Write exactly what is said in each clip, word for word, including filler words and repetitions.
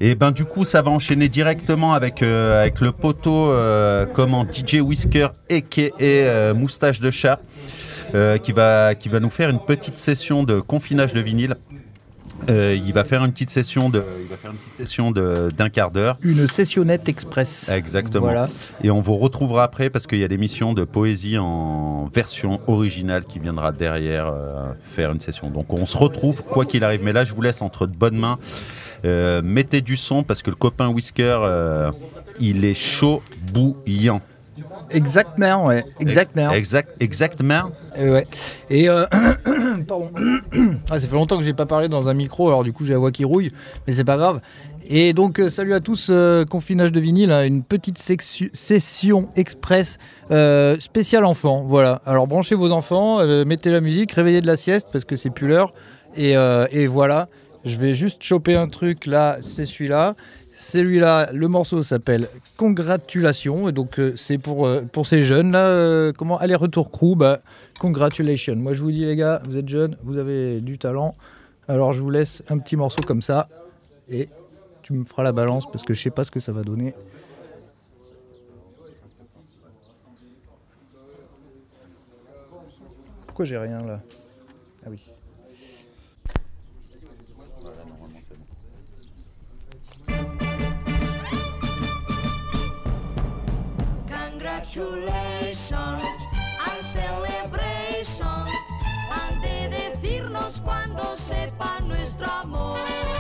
Et ben du coup, ça va enchaîner directement avec, euh, avec le poteau euh, comment D J Whisker aka euh, Moustache de chat euh, qui, va, qui va nous faire une petite session de confinage de vinyle. Euh, il va faire une petite session de, il va faire une petite session de, d'un quart d'heure. Une sessionnette express. Exactement. Voilà. Et on vous retrouvera après parce qu'il y a l'émission de poésie en version originale qui viendra derrière euh, faire une session. Donc on se retrouve quoi qu'il arrive. Mais là, je vous laisse entre de bonnes mains. Euh, mettez du son parce que le copain Whisker, euh, il est chaud bouillant. Exactement, ouais. Exactement. Exact, exactement. Et ouais. Et euh, pardon. Ah, ça fait longtemps que j'ai pas parlé dans un micro, alors du coup j'ai la voix qui rouille, mais c'est pas grave. Et donc euh, salut à tous, euh, confinage de vinyle, hein, une petite sexu- session express euh, spéciale enfant. Voilà. Alors branchez vos enfants, euh, mettez la musique, réveillez de la sieste parce que c'est plus l'heure. Et, euh, et voilà. Je vais juste choper un truc là, c'est celui-là. Celui-là, le morceau s'appelle Congratulations, et donc euh, c'est pour, euh, pour ces jeunes là, euh, comment aller-retour crew, bah, congratulations. Moi je vous dis les gars, vous êtes jeunes, vous avez du talent, alors je vous laisse un petit morceau comme ça, et tu me feras la balance parce que je sais pas ce que ça va donner. Pourquoi j'ai rien là ? Ah oui. Congratulations and celebrations han de decirnos cuando sepa nuestro amor.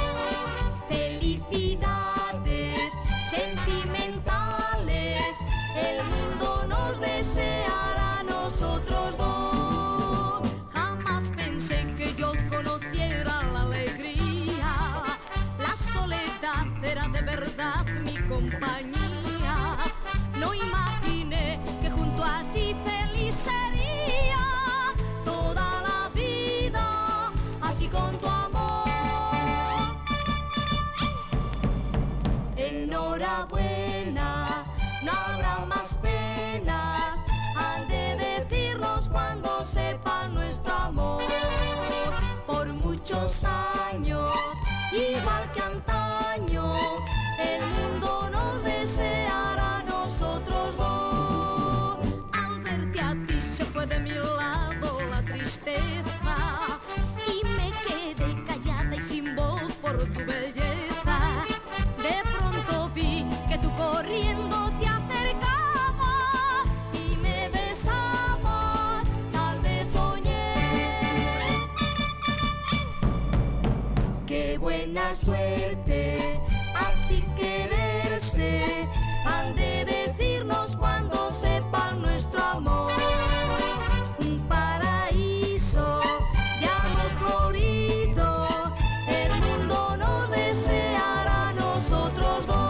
Felicidades sentimentales, el mundo nos deseará a nosotros dos. Jamás pensé que yo conociera la alegría, la soledad era de verdad mi compañía. No imaginé que junto a ti feliz sería toda la vida, así con tu amor. Enhorabuena, no habrá más penas, han de decirnos cuando sepan nuestro amor. Por muchos años, igual que antaño, el mundo nos deseará a nosotros dos. Al verte a ti se fue de mi lado la tristeza y me quedé callada y sin voz por tu belleza. De pronto vi que tú corriendo te acercabas y me besabas, tal vez soñé. Qué buena suerte, así quererse, han de decirnos cuando sepan nuestro amor. Un paraíso ya no florido, el mundo nos deseará a nosotros dos.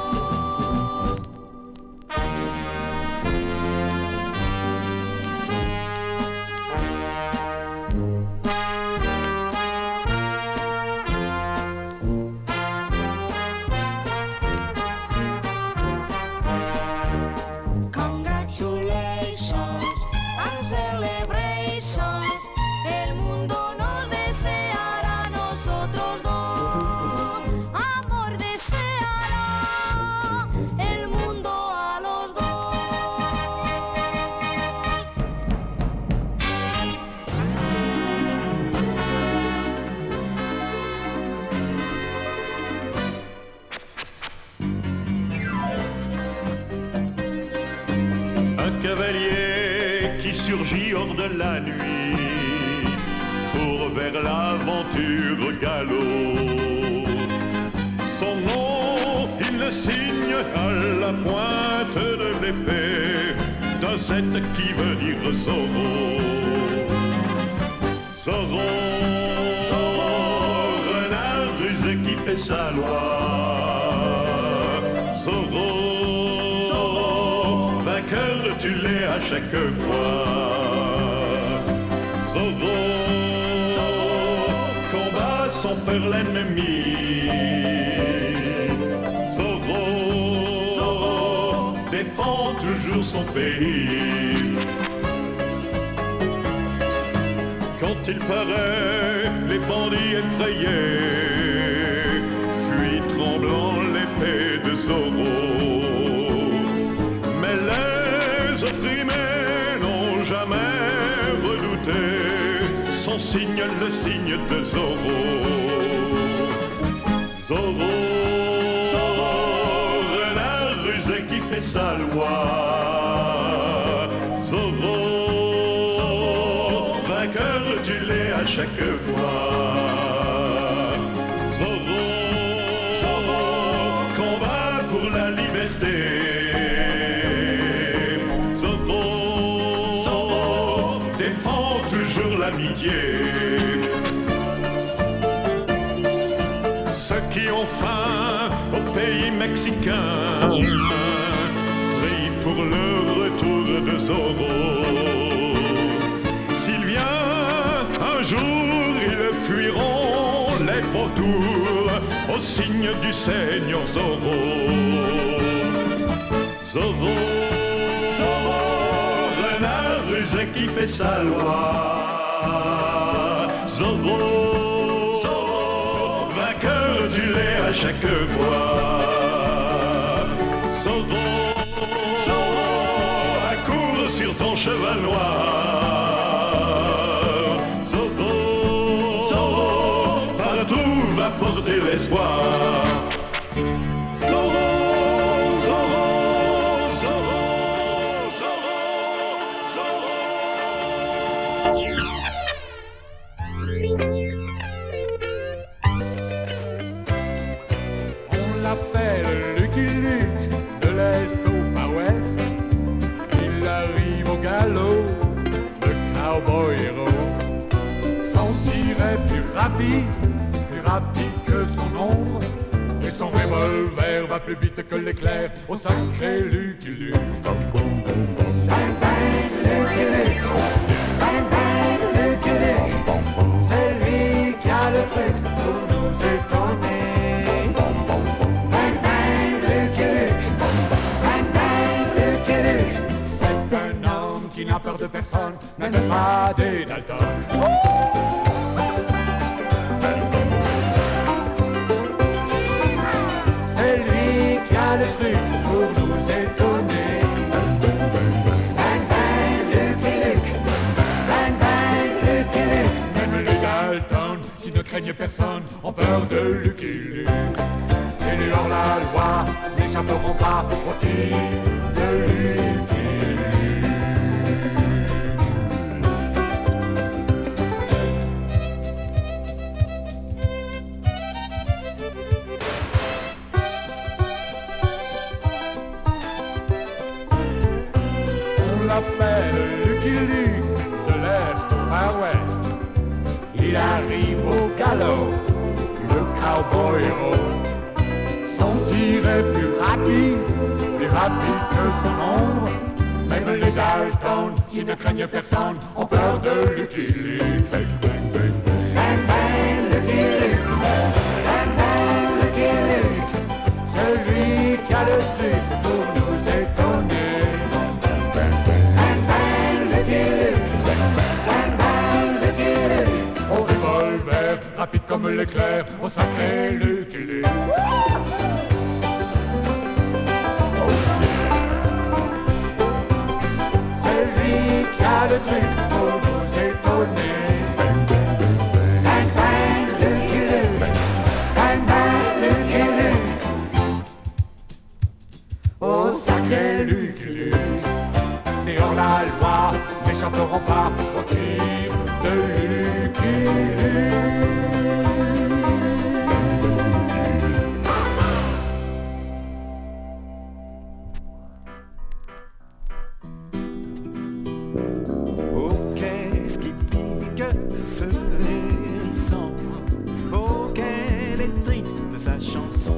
Congratulations and celebrations, el mundo nos deseará a nosotros dos. Amor deseará el mundo a los dos. Un cavalier qui surgit hors de la nuit pour vers l'aventure galop. Son nom, il le signe à la pointe de l'épée d'un Z qui veut dire Zorro. Zorro, Zorro, renard rusé qui fait sa loi. Zorro, vainqueur, tu l'es à chaque fois. Zorro, Zorro, combat sans peur l'ennemi. Zorro, Zorro, défend toujours son pays. Quand il paraît, les bandits effrayés fuient tremblants les signe, le signe de Zorro. Zorro, Zorro, renard rusé qui fait sa loi. Zorro, Zorro, vainqueur du lait à chaque fois. Zorro, Zorro, combat pour la liberté. Zorro, Zorro, défend toujours l'amitié. Ceux qui ont faim au pays mexicain prient pour le retour de Zorro. S'il vient un jour, ils fuiront les vautours au signe du Seigneur Zorro. Zorro, Zorro, renard rusé qui fait sa loi. Zorro, Zorro, vainqueur du lait à chaque fois. Zorro, Zorro, accours sur ton cheval noir. Zorro, Zorro, partout va porter l'espoir. Zorro, Zorro, Zorro, Zorro, Zorro. On l'appelle Lucky Luke, de l'Est au Far West. Il arrive au galop, le cowboy héros. Son tir est plus rapide, plus rapide que son ombre. Et son revolver va plus vite que l'éclair au sacré Lucky Luke. Bang bang Lucky Luke, bang bang Lucky Luke. C'est lui qui a le truc pour nous étonner. Bang bang Lucky Luke, bang bang Lucky Luke. C'est un homme qui n'a peur de personne, même pas des Dalton. C'est lui qui a le truc pour nous étonner. Bang bang Lucky Luke, bang bang Lucky Luke. Même les Dalton qui ne craignent personne ont peur de Lucky Luke. Et lui hors la loi n'échapperont pas au tir de Lucky Luke. On l'appelle Lucky Luke, de l'Est au Far West. Il arrive au galop, le cowboy héros. Son tir est plus rapide, plus rapide que son ombre. Même les Dalton, qui ne craignent personne, ont peur de Lucky Luke. Bang bang bang bang bang Lucky Luke, bang bang Lucky Luke. Celui qui a le truc pour nous étonner. Bang bang Lucky Luke, bang bang Lucky Luke. Au revolver, rapide comme l'éclair, au sacré Lucky Luke. C'est lui qui a le truc pour nous étonner. Bang bang Lucky Luke, bang bang Lucky Luke. Oh sacré Lucky Luke. Et hors la loi n'échapperont pas au tir de Lucky Luke. Oh, qu'est-ce qui pique ce hérisson. Oh, qu'elle est triste sa chanson.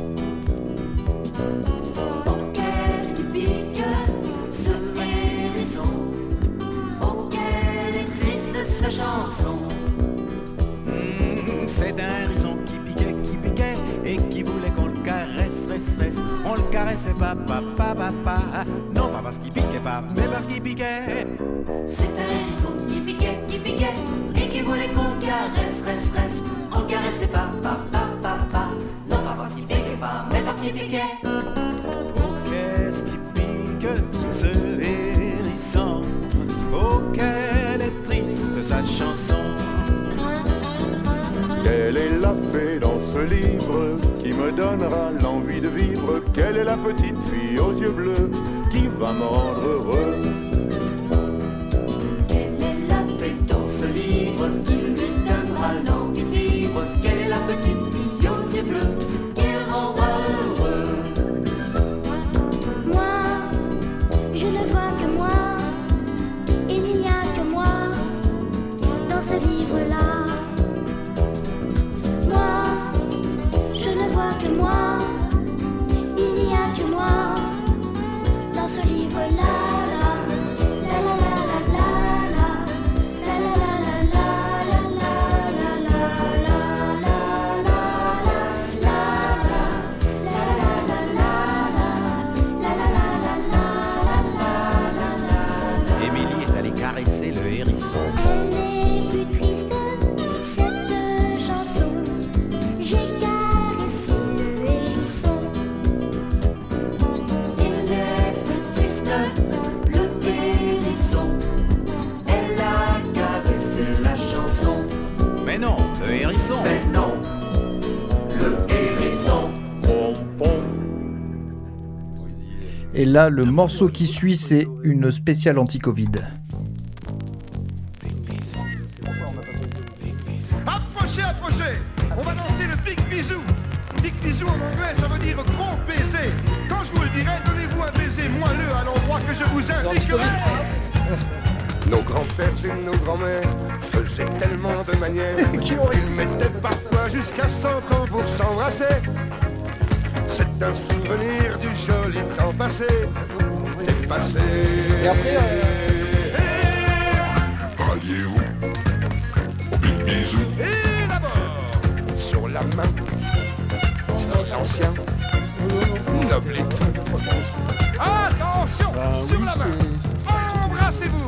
Oh, qu'est-ce qui pique ce hérisson. Oh, quelle est triste sa chanson. Mmh, c'est un hérisson qui piquait, qui piquait et qui voulait qu'on le caresse, reste, reste. On le caressait pas, pas, pas, pas, pas. Non, pas parce qu'il piquait pas, mais parce qu'il piquait. C'est un hérisson qui piquait, qui piquait et qui voulait qu'on caresse, reste, reste. On le caressait pas, pas, pas, pas, pas. Non, pas parce qu'il piquait pas, mais parce qu'il piquait. Oh, qu'est-ce qui pique ce hérisson. Oh, qu'elle est triste sa chanson. me donnera l'envie de vivre. Quelle est la petite fille aux yeux bleus qui va me rendre heureux? Quelle est la fée dans ce livre qui lui donnera l'envie de vivre? Quelle est la petite fille aux yeux bleus qui le rendra heureux? Moi, je ne vois que moi, il n'y a que moi dans ce livre-là. Moi, je ne vois que moi, il n'y a que moi dans ce livre-là. La la la la la la, la la la la la la la la la la Émilie est allée caresser le hérisson. Elle n'est plus triste, cette chanson. J'ai caressé le hérisson. Il est plus triste, le hérisson. Elle a caressé la chanson. Mais non, le hérisson. Mais non, le hérisson. Pom, pom. Et là, le morceau qui suit, c'est une spéciale anti-Covid. Approchez, approchez. On va danser le big bisou. Big bisou en anglais, ça veut dire gros baiser. Quand je vous le dirai, donnez-vous un baiser moelleux à l'endroit que je vous indiquerai. Nos grands-pères et nos grands-mères faisaient tellement de manières qu'ils mettaient parfois jusqu'à cent ans pour s'embrasser. C'est un souvenir du joli temps passé, dépassé. Et après, Ralliez-vous au big bisou. Et d'abord, sur la main, style ancien, noble et tout. Attention, sur la main, embrassez-vous.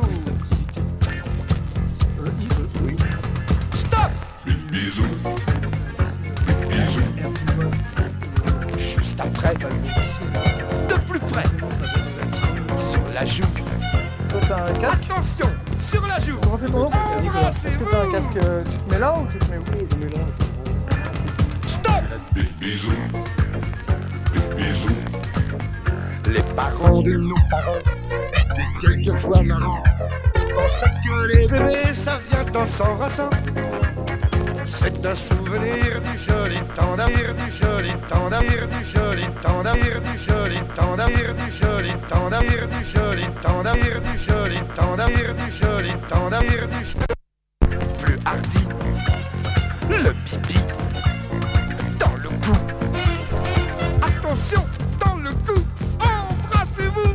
Stop. Big bisou. Big bisou. Juste après, de plus près, sur la joue. Toi, t'as un casque? Attention, sur la joue. Comment c'est ton nom, Nicolas? Est-ce que t'as un Embrassez-vous. casque? euh, Tu te mets là ou tu te mets où? Je mets là. Stop. Big bisou. Big bisou. Les parents de nos parents étaient quelquefois marrants. Pensaient que les bébés, ça vient en s'embrassant. C'est un souvenir du joli temps d'avenir, du joli temps d'avenir, du joli temps d'avenir, du joli temps d'avenir, du joli temps d'avenir, du joli temps d'avenir, du joli temps d'avenir, du joli temps d'avenir, du joli. Plus hardi, le pipi dans le cou. Attention, dans le cou, embrassez-vous.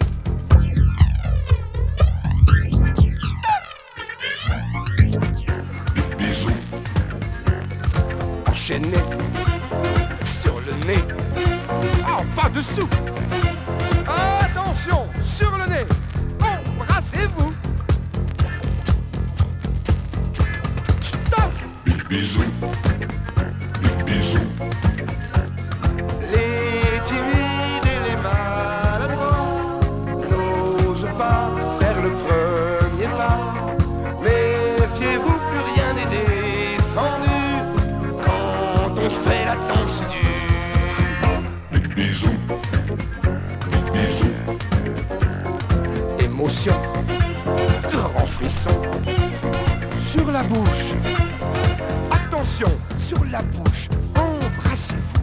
Enchaîné sur le nez. Ah, pas dessous. Attention, sur le nez. Embrassez-vous. Stop. Big bisou. Big bisou. Les timides et les maladroits n'osent pas faire le premier pas. Méfiez-vous, plus rien n'est défendu. On fait la danse du big bisou, big bisou. Émotion, grand frisson sur la bouche. Attention, sur la bouche, embrassez-vous.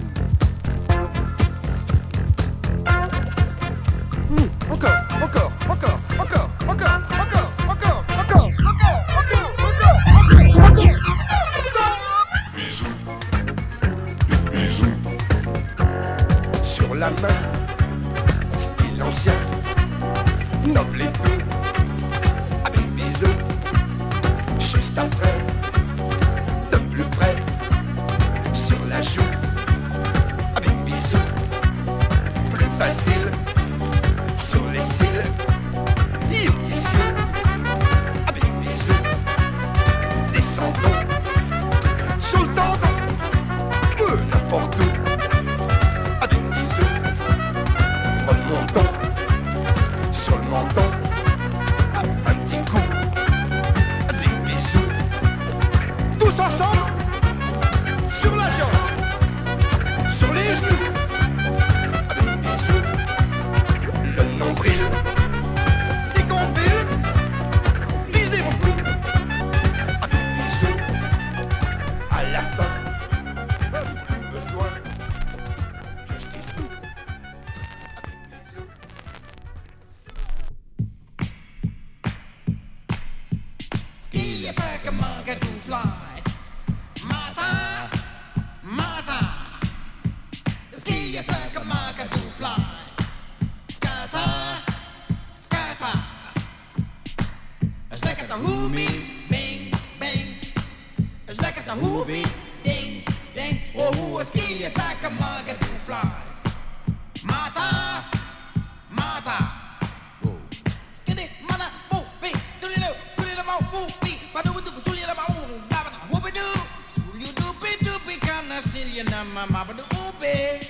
Mmh, encore, encore, encore, encore, encore, encore, encore, encore, encore, encore, encore, encore, encore. Stop. Bisous. Bisous sur la main, style ancien, noble et tout, avec bisous, juste après, de plus près, sur la joue, avec bisous, plus facile, sur les cils, ici, avec bisous, descendons, sur le tendon, peu n'importe où. Avec bisous, remontons sur le menton, un petit coup, avec bisous, tous ensemble, sur la jambe, sur les the hoobie, bing, bing. It's like at the hoobie, ding, ding. Oh, who is ski attack a mugger to flies? Mata, mata. Oh, skiddy, mana, boo, bing, do little, do little more, boo, bing, but do it, do little more, baba, whoopie doo. You do be, do be, kind of silly, and I'm a mama, do hoobie.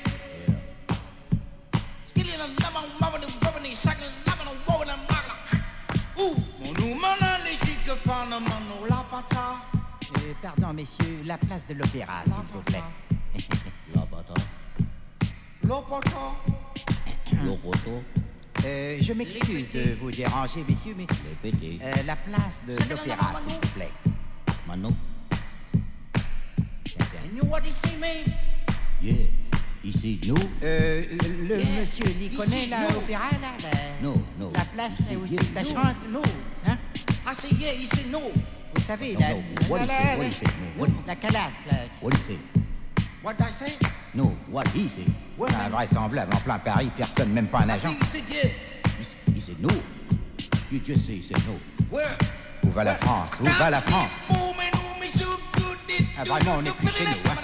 Skiddy, and I'm a mama, do company, sucking, I'm a woman, I'm a Ouh, mon nous m'en allait, j'ai que fan, mon la pata. Euh, pardon, messieurs, la place de l'opéra, s'il vous plaît. La pata. La pata. Le roto. Euh, je m'excuse de vous déranger, messieurs, mais euh, la place de l'opéra, s'il vous plaît. Mano. And you what he say, man? Yeah. Ici, nous. Euh, le, le yeah. monsieur, il connaît la, l'opéra, là? La, no, no. La place, là, où yeah. ça no, chante? No. Hein? I say, yeah, he said no. Vous savez, no, la, no. What la, he la, say? la, What he say? No. What la calasse, là. What he say? What I say? No, what he say? C'est invraisemblable, en plein Paris, personne, même pas un agent. I think he said, yeah. He, he said no. You just say he said no. Where? Où va la France? Où va la France? Ah, vraiment, on est plus chez nous, hein?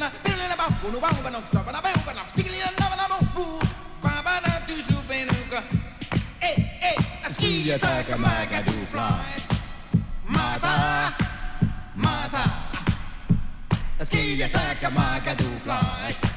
Ski attack a Magadoo flight. Mata, mata. Ski attack a Magadoo flight.